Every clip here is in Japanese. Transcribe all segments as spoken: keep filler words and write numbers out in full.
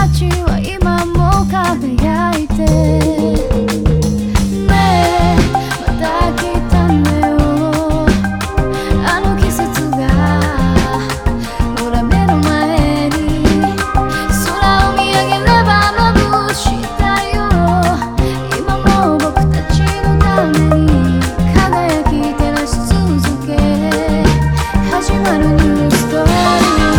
たちは今も輝いてねえまた来たんだよあの季節がほら目の前に空を見上げれば眩しい太陽今も僕たちのために輝き照らし続け始まるニューストーリー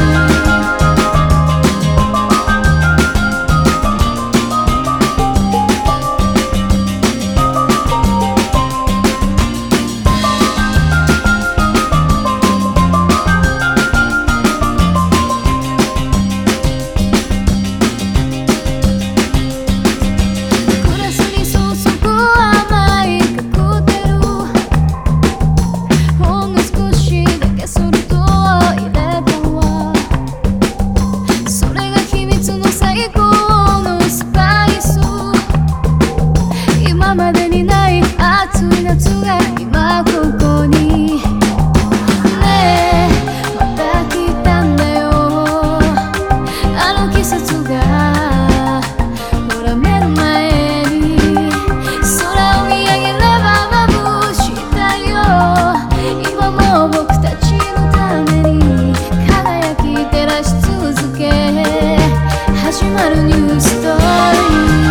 今までにない暑い夏が今ここにねえまた来たんだよあの季節がほら目の前に空を見上げれば眩しい太陽今も僕たちのために輝き照らし続け始まるニューストーリー